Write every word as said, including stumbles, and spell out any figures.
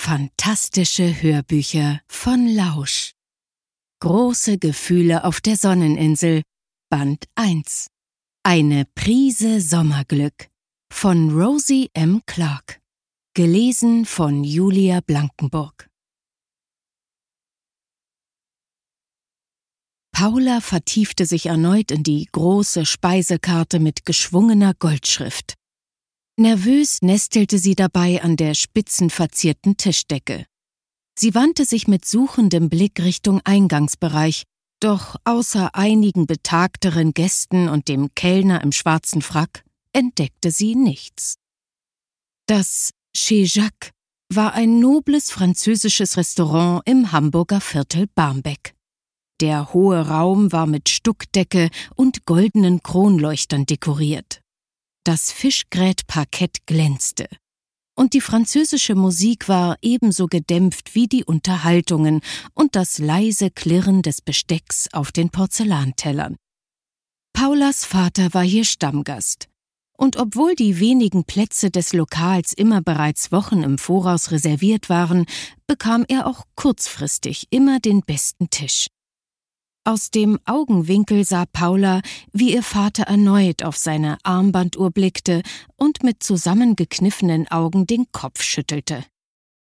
Fantastische Hörbücher von Lausch. Große Gefühle auf der Sonneninsel, Band eins. Eine Prise Sommerglück von Rosie M. Clark. Gelesen von Julia Blankenburg. Paula vertiefte sich erneut in die große Speisekarte mit geschwungener Goldschrift. Nervös nestelte sie dabei an der spitzenverzierten Tischdecke. Sie wandte sich mit suchendem Blick Richtung Eingangsbereich, doch außer einigen betagteren Gästen und dem Kellner im schwarzen Frack entdeckte sie nichts. Das Chez Jacques war ein nobles französisches Restaurant im Hamburger Viertel Barmbek. Der hohe Raum war mit Stuckdecke und goldenen Kronleuchtern dekoriert. Das Fischgrätparkett glänzte. Und die französische Musik war ebenso gedämpft wie die Unterhaltungen und das leise Klirren des Bestecks auf den Porzellantellern. Paulas Vater war hier Stammgast. Und obwohl die wenigen Plätze des Lokals immer bereits Wochen im Voraus reserviert waren, bekam er auch kurzfristig immer den besten Tisch. Aus dem Augenwinkel sah Paula, wie ihr Vater erneut auf seine Armbanduhr blickte und mit zusammengekniffenen Augen den Kopf schüttelte.